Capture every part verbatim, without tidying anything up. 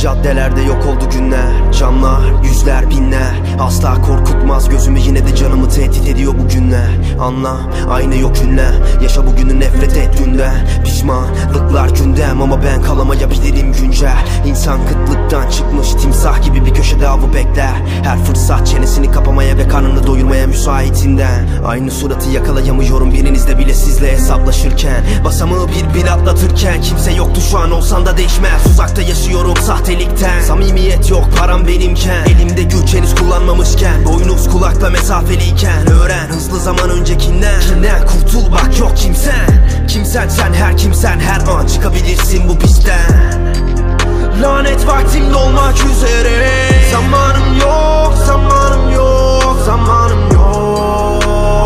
Caddelerde yok oldu günler, canlar, yüzler, binler. Asla korkutmaz gözümü, yine de canımı tehdit ediyor bu günler. Anla, aynı yok ünlem. Yaşa bugünü, nefret et dünden. Pişmanlıklar gündem ama ben kalamayabilirim güncel. İnsan kıtlıktan çıkmış timsah gibi bir köşede avı bekler. Her fırsat çenesini kapamaya ve karnını doyurmaya müsaitinden. Aynı suratı yakalayamıyorum birinizde bile sizle hesaplaşırken. Basamağı bir bir atlatırken kimse yoktu şu an, olsan da değişmez. Uzakta yaşıyorum sahtelikten, samimiyet yok param benimken. Elimde güç henüz kullanmamışken, boynuz kulakla mesafeliyken. Öğren hızlı zaman öncekinden, kinden kurtul bak yok kimsen. Kimsen sen, her kimsen, her an çıkabilirsin bu pistten. Lanet vaktim dolmak üzere. Zamanım yok, zamanım yok, zamanım yok.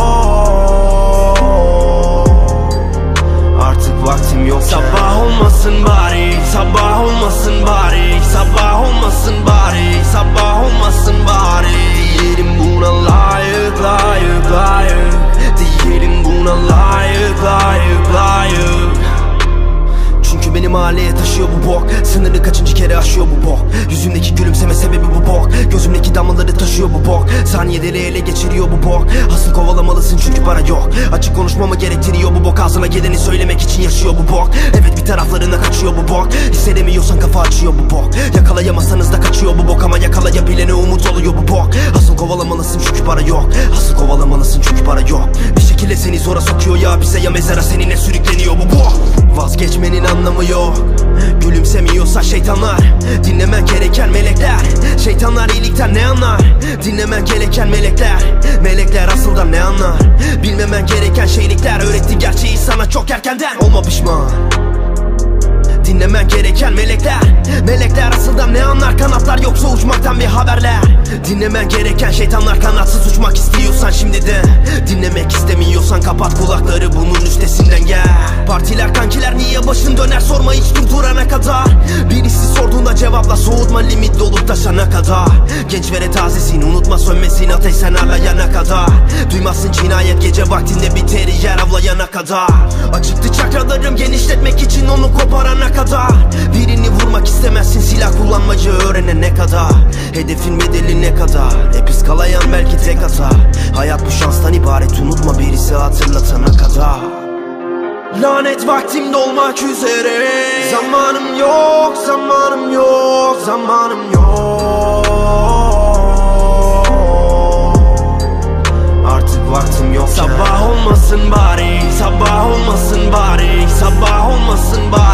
Artık vaktim yok. Sabah olmasın bari, sabah olmasın bari, sabah olmasın bari, sabah olmasın bari. Diyelim buna layık, layık, layık. Diyelim buna layık, layık, layık. Çünkü beni mahalleye taşıyor bu bok. Sınırı kaçıncı kere aşıyor bu bok. Yüzümdeki gülümseme sebebi bu bok. Gözümdeki damlaları taşıyor bu bok. Saniyede ele geçiriyor bu bok. Asıl kovalamalısın çünkü para yok. Açık konuşmamı gerektiriyor bu bok. Ağzıma geleni söylemek için yaşıyor bu bok. Evet, bir taraflarına kaçıyor bu bok. Hissedemiyorsan kafa açıyor bu bok. Yakalayamazsanız da kaçıyor bu bok. Ama yakalayabilene umut oluyor bu bok. Asıl kovalamalısın çünkü para yok. Asıl kovalamalısın çünkü para yok. Bir şekilde seni zora sokuyor ya bize ya mezara, seninle sürükleniyor bu bok. Vazgeçmenin anlamı yok. Gülümsemiyorsa şeytanlar, dinlemen gereken melekler. Şeytanlar iyilikten ne anlar? Dinlemen gereken melekler. Melekler asıl da ne anlar? Bilmemen gereken şeylikler. Öğretti gerçeği sana çok erkenden. Olma pişman. Dinlemen gereken melekler. Melekler asıldan ne anlar? Kanatlar yoksa uçmaktan bir haberler. Dinlemen gereken şeytanlar, kanatsız uçmak istiyorsan şimdiden. Dinlemek istemiyorsan kapat kulakları, bunun üstesinden gel. Partiler kankiler niye başın döner, sorma hiç durdurana kadar. Birisi sorduğunda cevapla, soğutma limit dolup taşana kadar. Genç ve tazesin, unutma sönmesin ateş sen arlayana kadar. Duymazsın cinayet gece vaktinde biter yer avlayana kadar. Açıktı çakralarım genişletmek için onu koparana kadar. Birini vurmak istemezsin silah kullanmayı öğrenene kadar. Hedefin bedeli ne kadar? Hep iskalayan belki tek hata. Hayat bu şanstan ibaret, unutma birisi hatırlatana kadar. Lanet vaktim dolmak üzere. Zamanım yok, zamanım yok, zamanım yok. Artık vaktim yok. Sabah olmasın bari, sabah olmasın bari, sabah olmasın bari.